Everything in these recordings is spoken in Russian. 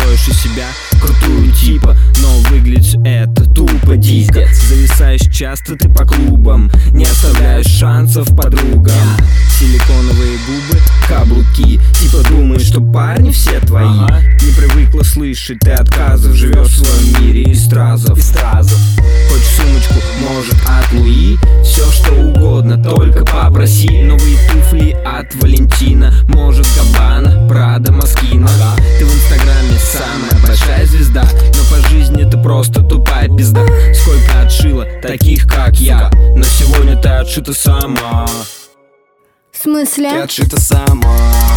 Строишь из себя крутую типа, но выглядит всё это тупо дико. Зависаешь часто ты по клубам, не оставляешь шансов подругам. Силиконовые губы, каблуки, типа думаешь, что парни все твои. Не привыкла слышать ты отказов, живешь в своем мире из стразов. Хочешь сумочку, может от Луи, все что угодно, только попроси. Новые туфли от Валентина, может Габбана, Прада, Москина. Ты в инстаграме самая большая звезда, но по жизни ты просто тупая пизда. Сколько отшила таких как я, но сегодня ты отшита сама. В смысле? Ты отшита сама.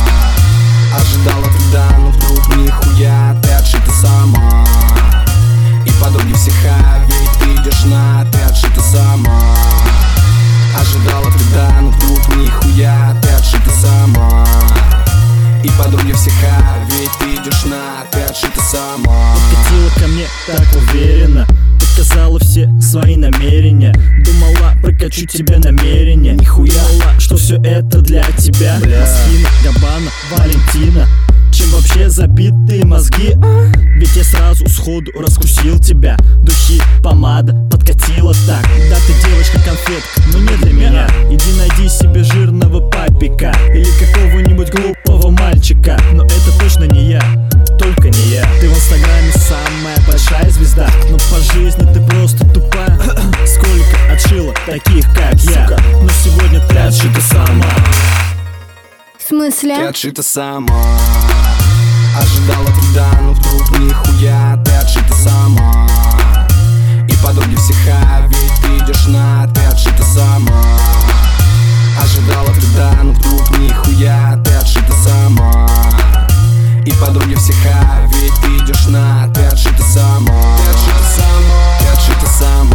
Ожидала тогда, но вдруг нихуя. Ты отшита сама. И подруги все ведь ты идешь на. Ты отшита сама. Ожидала тогда, но вдруг нихуя. Ты отшита сама. И подруги все ведь ты идешь на. Ты отшита сама. Подкатила ко мне так уверенно, показала все свои намерения. Думала, прокачу тебе намерения. Нихуя, что все это для тебя. Москина, Габбана, Валентина. Чем вообще забиты мозги? Ведь я сразу сходу раскусил тебя. Духи, помада, подкатила так. Да ты девочка-конфетка, но не для меня. Иди найди себе жирного папика или какого-нибудь глупого мальчика. Но это точно не я, только не я. Ты в инстаграме самая большая звезда, но по жизни ты просто тупая. Сколько отшила таких как я, но сегодня ты отшита сама. В смысле? Ты отшита сама. Ожидала тогда, но вдруг нихуя. Ты отшита сама. И подруги все ведь ты идешь на. Ты отшита сама. Ожидала тогда, но вдруг нихуя. Ты отшита сама. И подруги все ведь ты идешь на. Ты отшита сама. Ты отшита сама. Ты отшита сама.